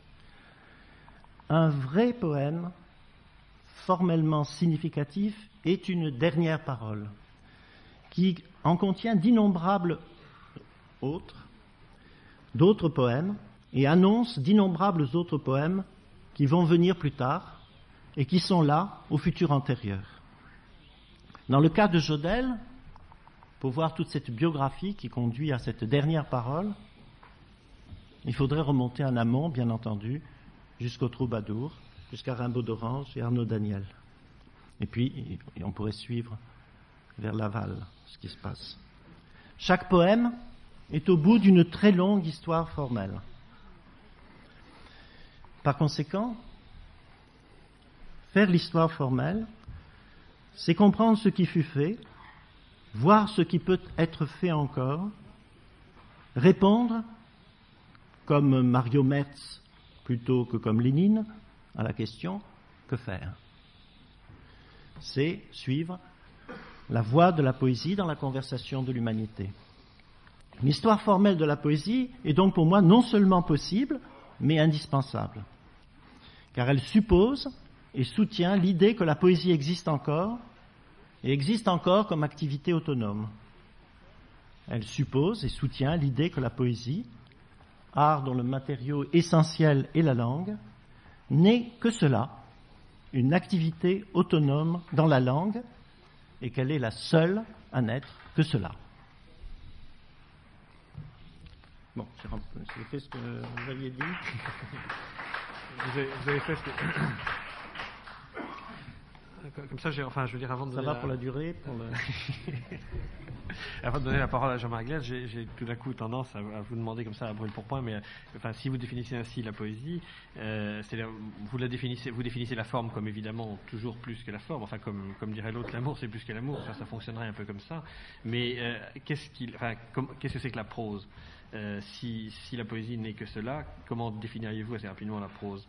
un vrai poème formellement significatif est une dernière parole qui en contient d'innombrables autres, d'autres poèmes, et annonce d'innombrables autres poèmes qui vont venir plus tard et qui sont là au futur antérieur. Dans le cas de Jodl, pour voir toute cette biographie qui conduit à cette dernière parole, il faudrait remonter en amont, bien entendu, jusqu'au Troubadour, jusqu'à Rimbaud d'Orange et Arnaud Daniel. Et puis, on pourrait suivre vers l'aval ce qui se passe. Chaque poème est au bout d'une très longue histoire formelle. Par conséquent, faire l'histoire formelle, c'est comprendre ce qui fut fait, voir ce qui peut être fait encore, répondre, comme Mario Metz plutôt que comme Lénine, à la question « Que faire ?» C'est suivre la voie de la poésie dans la conversation de l'humanité. L'histoire formelle de la poésie est donc pour moi non seulement possible, mais indispensable, car elle suppose et soutient l'idée que la poésie existe encore, et existe encore comme activité autonome. Elle suppose et soutient l'idée que la poésie, art dont le matériau essentiel est la langue, n'est que cela, une activité autonome dans la langue, et qu'elle est la seule à n'être que cela. Bon, j'ai fait ce que vous aviez dit. Vous avez, vous avez fait ce que... Comme ça, j'ai, enfin, je veux dire, avant de Ça donner va la... pour la durée pour le... Avant de donner la parole à Jean-Marc Glaise, j'ai, j'ai tout d'un coup tendance à, à vous demander comme ça à brûle pour point, mais enfin, si vous définissez ainsi la poésie, euh, c'est la, vous la définissez, vous définissez la forme comme évidemment toujours plus que la forme. Enfin, comme, comme dirait l'autre, l'amour c'est plus que l'amour. Enfin, ça fonctionnerait un peu comme ça. Mais euh, qu'est-ce qu'il, enfin, comme, qu'est-ce que c'est que la prose? euh, si, si la poésie n'est que cela, comment définiriez-vous assez rapidement la prose?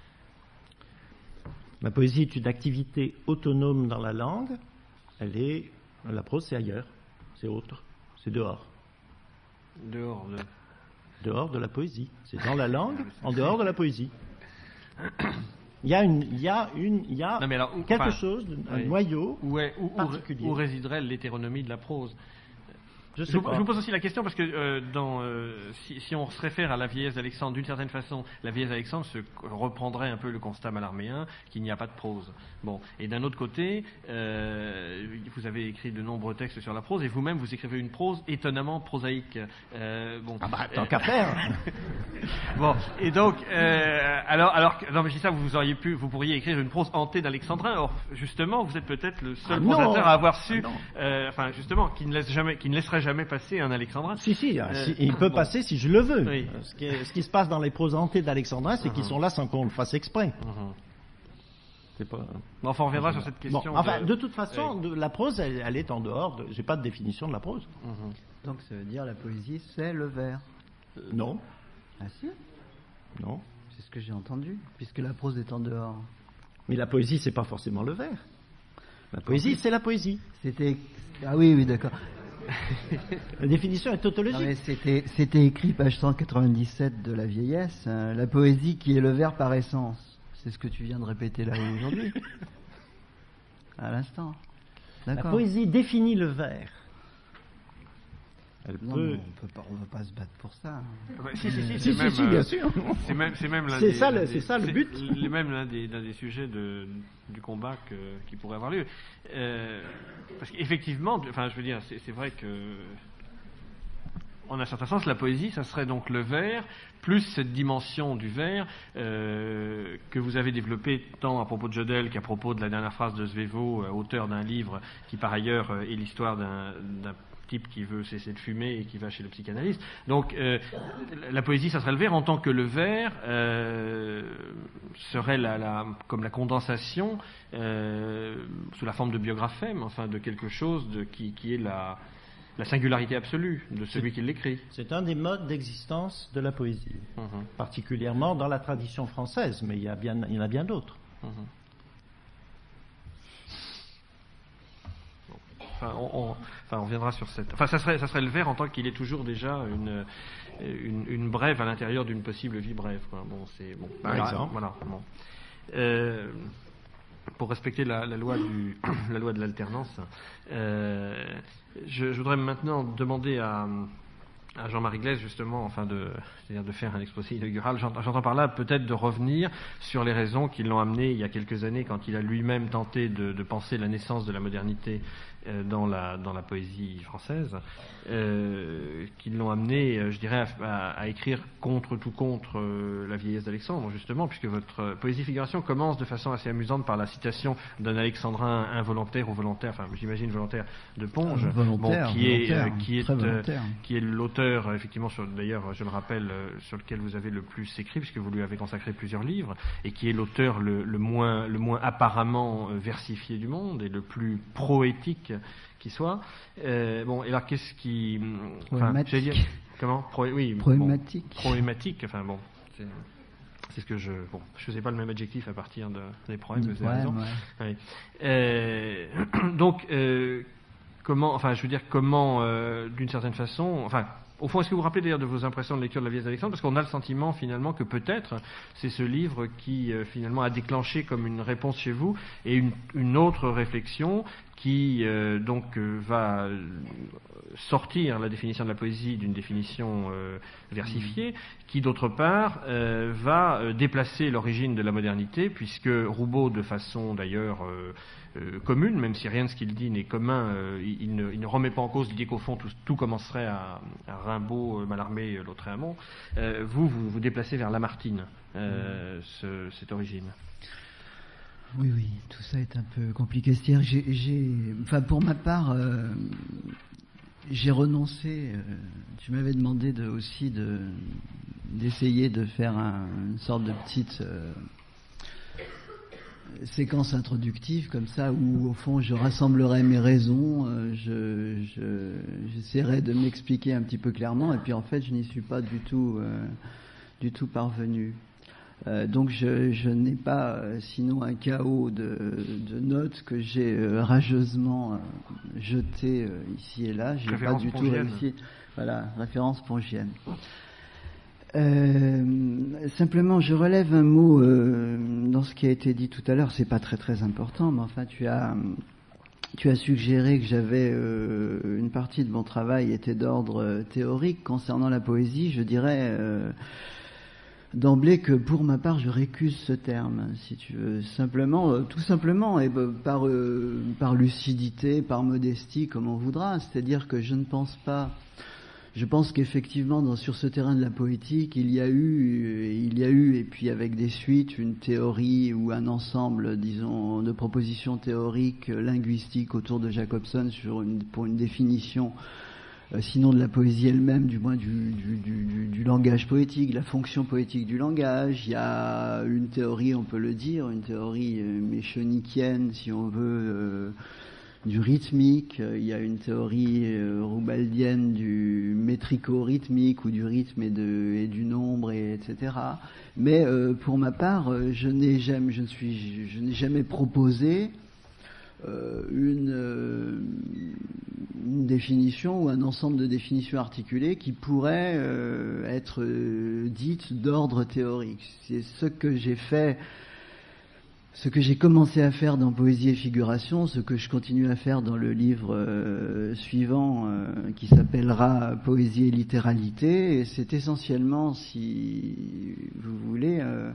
La poésie est une activité autonome dans la langue. Elle est, la prose, c'est ailleurs, c'est autre, c'est dehors. Dehors de... Dehors de la poésie. C'est dans la langue, en dehors de la poésie. Il y a, une, il y a, une, il y a non, mais alors, où, quelque enfin, chose, un oui. noyau où, est, où, particulier. Où résiderait l'hétéronomie de la prose? Je, je, vous, je vous pose aussi la question parce que euh, dans, euh, si, si on se réfère à la vieillesse d'Alexandre, d'une certaine façon, la vieillesse d'Alexandre se reprendrait un peu le constat mallarméen qu'il n'y a pas de prose. Bon, et d'un autre côté, euh, vous avez écrit de nombreux textes sur la prose et vous-même vous écrivez une prose étonnamment prosaïque. Euh, bon, ah bah tant euh, qu'à faire. Bon, et donc, euh, alors, alors, non mais je dis ça, vous auriez pu, vous pourriez écrire une prose hantée d'Alexandrin. Or, justement, vous êtes peut-être le seul ah prosateur à avoir su, ah euh, enfin, justement, qui ne laisse jamais, qui ne laissera jamais passer un Alexandrin. Si, si, euh, si il peut bon. passer si je le veux. Oui. Ce, qui est, ce qui se passe dans les proses hantées d'Alexandrin, c'est uh-huh. qu'ils sont là sans qu'on le fasse exprès. Uh-huh. C'est pas. Bon, enfin, on reviendra sur cette question. Bon, enfin, de, de toute façon, oui. de, la prose, elle, elle est en dehors. De, j'ai pas de définition de la prose. Uh-huh. Donc, ça veut dire la poésie, c'est le vers. Euh, non. Ah si. Non. C'est ce que j'ai entendu, puisque la prose est en dehors. Mais la poésie, c'est pas forcément le vers. La poésie, c'est la poésie. C'était. Ah oui, oui, d'accord. La définition est tautologique. Non, mais c'était, c'était écrit page cent quatre-vingt-dix-sept de la vieillesse. Hein, la poésie qui est le vers par essence. C'est ce que tu viens de répéter là aujourd'hui. À l'instant. D'accord. La poésie définit le vers. Elle non, peut... on peut pas, on ne va pas se battre pour ça. Ouais, si, si, si, si, c'est si, même, si, bien sûr. C'est même, c'est même l'un c'est des, ça, le, des, c'est ça le but. C'est même l'un des, l'un des sujets de, du combat que, qui pourrait avoir lieu. Euh, parce qu'effectivement, enfin, je veux dire, c'est, c'est vrai que, en un certain sens, la poésie, ça serait donc le vers, plus cette dimension du vers euh, que vous avez développée tant à propos de Jodl qu'à propos de la dernière phrase de Svevo, euh, auteur d'un livre qui, par ailleurs, euh, est l'histoire d'un, d'un type qui veut cesser de fumer et qui va chez le psychanalyste. Donc euh, la poésie, ça serait le vers, en tant que le vers euh, serait la, la, comme la condensation euh, sous la forme de biographème, enfin de quelque chose de, qui, qui est la, la singularité absolue de celui qui l'écrit. C'est un des modes d'existence de la poésie, uh-huh. particulièrement dans la tradition française, mais il y, a bien, il y en a bien d'autres. Uh-huh. Enfin on, on, enfin, on reviendra sur cette. Enfin, ça serait, ça serait le vers en tant qu'il est toujours déjà une, une, une brève à l'intérieur d'une possible vie brève. Quoi. Bon, c'est bon. Par voilà, exemple. Voilà. Bon. Euh, pour respecter la, la loi du, la loi de l'alternance, euh, je, je voudrais maintenant demander à. à Jean-Marie Glaise, justement, enfin de, c'est-à-dire de faire un exposé inaugural. J'entends, j'entends par là peut-être de revenir sur les raisons qui l'ont amené il y a quelques années, quand il a lui-même tenté de, de penser la naissance de la modernité euh, dans la dans la poésie française, euh, qui l'ont amené, euh, je dirais, à, à, à écrire contre tout contre euh, la vieillesse d'Alexandre, justement, puisque votre poésie figuration commence de façon assez amusante par la citation d'un alexandrin involontaire ou volontaire, enfin j'imagine volontaire de Ponge, euh, volontaire, bon, qui est volontaire, euh, qui est euh, qui est l'auteur, effectivement, sur, d'ailleurs, je le rappelle, euh, sur lequel vous avez le plus écrit, puisque vous lui avez consacré plusieurs livres, et qui est l'auteur le, le moins, le moins apparemment euh, versifié du monde et le plus proétique qui soit. Euh, bon, et alors qu'est-ce qui, enfin, j'allais dire, comment, Pro, oui, Proématique. Bon, proématique. Enfin bon, c'est, c'est ce que je, bon, je faisais pas le même adjectif à partir de, des proèmes, vous avez raison. Ouais. Oui. Euh, donc. Euh, Comment, enfin, je veux dire, comment, euh, d'une certaine façon, enfin, au fond, est-ce que vous vous rappelez d'ailleurs de vos impressions de lecture de la vieillesse d'Alexandre? Parce qu'on a le sentiment, finalement, que peut-être c'est ce livre qui, euh, finalement, a déclenché comme une réponse chez vous et une, une autre réflexion qui, euh, donc, euh, va sortir la définition de la poésie d'une définition euh, versifiée, qui, d'autre part, euh, va euh, déplacer l'origine de la modernité, puisque Roubaud, de façon, d'ailleurs, euh, Euh, commune, même si rien de ce qu'il dit n'est commun, euh, il, il, ne, il ne remet pas en cause l'idée qu'au fond tout, tout commencerait à, à Rimbaud, euh, Mallarmé, Lautréamont. Euh, vous, vous vous déplacez vers Lamartine, euh, ce, cette origine. Oui, oui, tout ça est un peu compliqué. C'est-à-dire, j'ai, j'ai, enfin, pour ma part, euh, j'ai renoncé. Euh, tu m'avais demandé de, aussi de, d'essayer de faire un, une sorte de petite euh, séquence introductive comme ça, où au fond je rassemblerai mes raisons, euh, je, je, j'essaierai de m'expliquer un petit peu clairement, et puis en fait je n'y suis pas du tout, euh, du tout parvenu. Euh, donc je, je n'ai pas euh, sinon un chaos de, de notes que j'ai euh, rageusement euh, jeté euh, ici et là. J'ai pas du tout réussi. Voilà, référence pongienne. Euh, simplement, je relève un mot euh, dans ce qui a été dit tout à l'heure. C'est pas très très important, mais enfin, tu as tu as suggéré que j'avais euh, une partie de mon travail était d'ordre euh, théorique concernant la poésie. Je dirais euh, d'emblée que pour ma part je récuse ce terme, si tu veux, simplement, euh, tout simplement, et euh, par euh, par lucidité, par modestie, comme on voudra. C'est-à-dire que je ne pense pas. Je pense qu'effectivement, dans, sur ce terrain de la poétique, il y a eu, il y a eu, et puis avec des suites, une théorie ou un ensemble, disons, de propositions théoriques, linguistiques autour de Jacobson sur une, pour une définition. Sinon de la poésie elle-même, du moins du, du, du, du langage poétique, la fonction poétique du langage. Il y a une théorie, on peut le dire, une théorie méchonikienne, si on veut, euh, du rythmique. Il y a une théorie euh, roubaldienne du métrico-rythmique, ou du rythme et, de, et du nombre, et, etc. Mais euh, pour ma part, je n'ai jamais, je ne suis, je n'ai jamais proposé Euh, une, euh, une définition ou un ensemble de définitions articulées qui pourraient euh, être euh, dites d'ordre théorique. C'est ce que j'ai fait, ce que j'ai commencé à faire dans Poésie et Figuration, ce que je continue à faire dans le livre euh, suivant euh, qui s'appellera Poésie et littéralité. Et c'est essentiellement, si vous voulez, euh,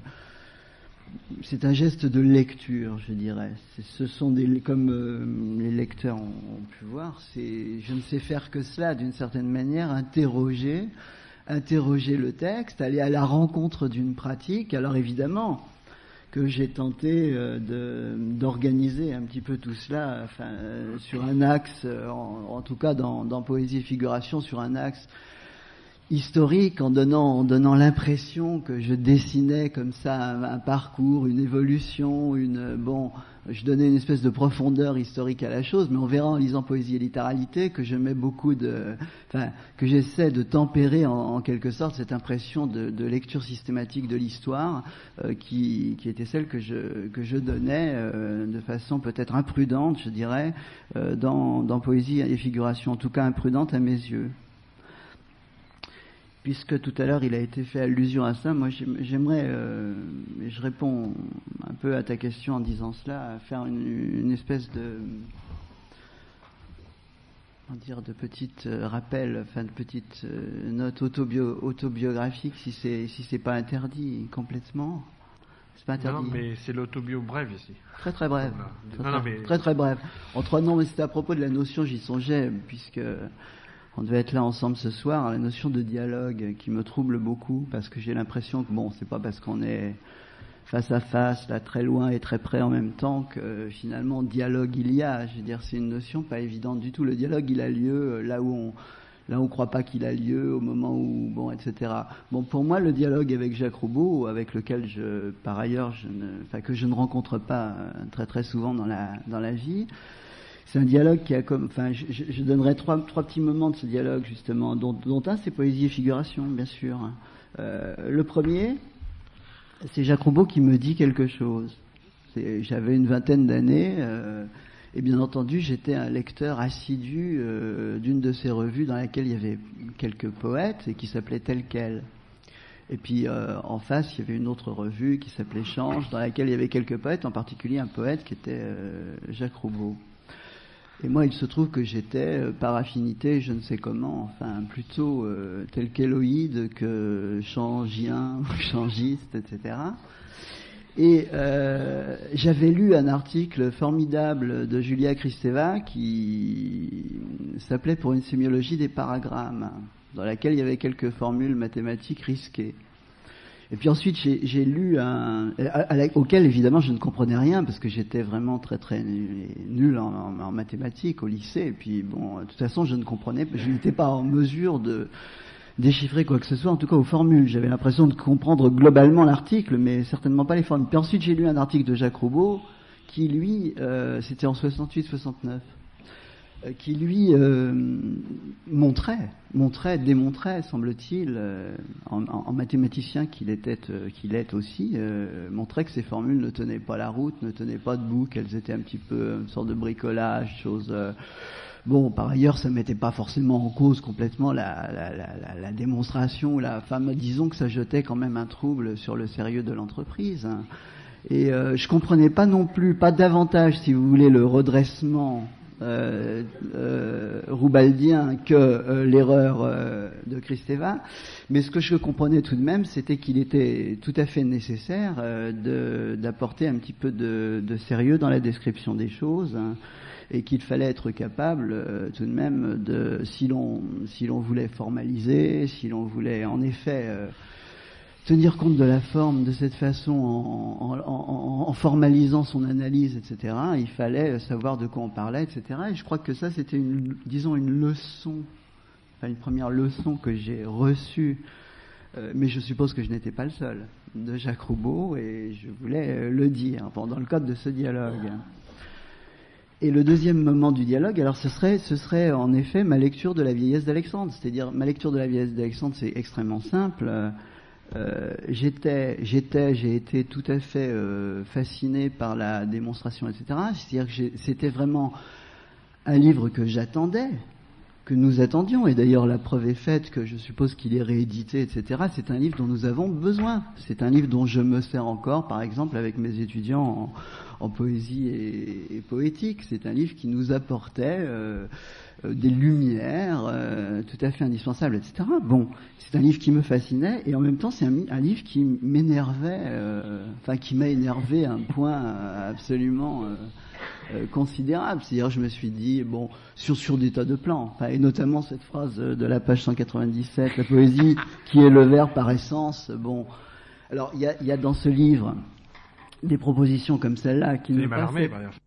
c'est un geste de lecture, je dirais. C'est, ce sont des, comme euh, les lecteurs ont, ont pu voir, c'est, je ne sais faire que cela, d'une certaine manière, interroger, interroger le texte, aller à la rencontre d'une pratique. Alors évidemment que j'ai tenté euh, de, d'organiser un petit peu tout cela, enfin, euh, sur un axe, en, en tout cas dans, dans Poésie et Figuration, sur un axe historique, en donnant, en donnant l'impression que je dessinais comme ça un, un parcours, une évolution, une, bon, je donnais une espèce de profondeur historique à la chose, mais on verra en lisant Poésie et littéralité que je mets beaucoup de, enfin, que j'essaie de tempérer en, en quelque sorte cette impression de, de lecture systématique de l'histoire, euh, qui, qui était celle que je, que je donnais euh, de façon peut-être imprudente, je dirais, euh, dans, dans Poésie et Figuration, en tout cas imprudente à mes yeux. Puisque tout à l'heure il a été fait allusion à ça, moi j'aimerais, euh, je réponds un peu à ta question en disant cela, à faire une, une espèce de, comment dire, de petite euh, rappel, enfin de petite euh, note autobio, autobiographique, si c'est si c'est pas interdit complètement. C'est pas interdit. Non, non, mais c'est l'autobio brève ici. Très très brève. Très, non, très, non, mais... très très brève. En trois noms, mais c'était à propos de la notion, j'y songeais, puisque on devait être là ensemble ce soir, la notion de dialogue qui me trouble beaucoup, parce que j'ai l'impression que, bon, c'est pas parce qu'on est face à face, là, très loin et très près en même temps, que euh, finalement, dialogue il y a. Je veux dire, c'est une notion pas évidente du tout. Le dialogue, il a lieu là où on là où on croit pas qu'il a lieu, au moment où, bon, et cetera. Bon, pour moi, le dialogue avec Jacques Roubaud, avec lequel je, par ailleurs, je ne, enfin, que je ne rencontre pas euh, très très souvent dans la dans la vie, c'est un dialogue qui a comme, enfin, je, je donnerai trois, trois petits moments de ce dialogue justement, dont, dont un c'est Poésie et Figuration, bien sûr. Euh, le premier, c'est Jacques Roubaud qui me dit quelque chose. C'est, j'avais une vingtaine d'années, euh, et bien entendu, j'étais un lecteur assidu euh, d'une de ces revues dans laquelle il y avait quelques poètes et qui s'appelait Tel Quel. Et puis euh, en face, il y avait une autre revue qui s'appelait Change, dans laquelle il y avait quelques poètes, en particulier un poète qui était euh, Jacques Roubaud. Et moi, il se trouve que j'étais, euh, par affinité, je ne sais comment, enfin, plutôt euh, tel qu'éloïde que changien, changiste, et cetera. Et euh, j'avais lu un article formidable de Julia Kristeva qui s'appelait « Pour une sémiologie des paragrammes », dans laquelle il y avait quelques formules mathématiques risquées. Et puis ensuite, j'ai, j'ai lu un, à, à la, auquel évidemment je ne comprenais rien parce que j'étais vraiment très très nul en, en, en mathématiques au lycée. Et puis bon, de toute façon, je ne comprenais, je n'étais pas en mesure de déchiffrer quoi que ce soit, en tout cas aux formules. J'avais l'impression de comprendre globalement l'article, mais certainement pas les formules. Puis ensuite, j'ai lu un article de Jacques Roubaud qui, lui, euh, c'était en soixante-huit soixante-neuf, euh, qui, lui, euh, montrait, montrait, démontrait, semble-t-il, euh, en, en, en mathématicien qu'il était, euh, qu'il est aussi, euh, montrait que ces formules ne tenaient pas la route, ne tenaient pas debout, qu'elles étaient un petit peu une sorte de bricolage, chose... Euh, Bon, par ailleurs, ça ne mettait pas forcément en cause complètement la, la, la, la démonstration, la, enfin, disons que ça jetait quand même un trouble sur le sérieux de l'entreprise. Hein. Et euh, je comprenais pas non plus, pas davantage, si vous voulez, le redressement euh, euh, roubaldien que euh, l'erreur euh, de Kristeva. Mais ce que je comprenais tout de même, c'était qu'il était tout à fait nécessaire euh, de, d'apporter un petit peu de, de sérieux dans la description des choses. Hein. Et qu'il fallait être capable euh, tout de même de, si l'on si l'on voulait formaliser, si l'on voulait en effet euh, tenir compte de la forme de cette façon en, en, en, en formalisant son analyse, et cetera. Il fallait savoir de quoi on parlait, et cetera. Et je crois que ça c'était une, disons une leçon, enfin une première leçon que j'ai reçue, euh, mais je suppose que je n'étais pas le seul, de Jacques Roubaud, et je voulais le dire dans le cadre de ce dialogue. Et le deuxième moment du dialogue, alors ce serait, ce serait en effet ma lecture de la vieillesse d'Alexandre. C'est-à-dire, ma lecture de la vieillesse d'Alexandre, c'est extrêmement simple. Euh, j'étais, j'étais, j'ai été tout à fait euh, fasciné par la démonstration, et cetera. C'est-à-dire que j'ai, c'était vraiment un livre que j'attendais, que nous attendions. Et d'ailleurs, la preuve est faite que je suppose qu'il est réédité, et cetera. C'est un livre dont nous avons besoin. C'est un livre dont je me sers encore, par exemple, avec mes étudiants en en poésie et, et poétique. C'est un livre qui nous apportait euh, euh, des lumières euh, tout à fait indispensables, et cetera. Bon, c'est un livre qui me fascinait et en même temps c'est un, un livre qui m'énervait, euh, enfin qui m'a énervé à un point absolument euh, euh, considérable. C'est-à-dire, je me suis dit, bon, sur sur des tas de plans, enfin, et notamment cette phrase de la page cent quatre-vingt-dix-sept, la poésie qui est le vers par essence. Bon, alors il y a, y a dans ce livre des propositions comme celle-là qui ne passaient,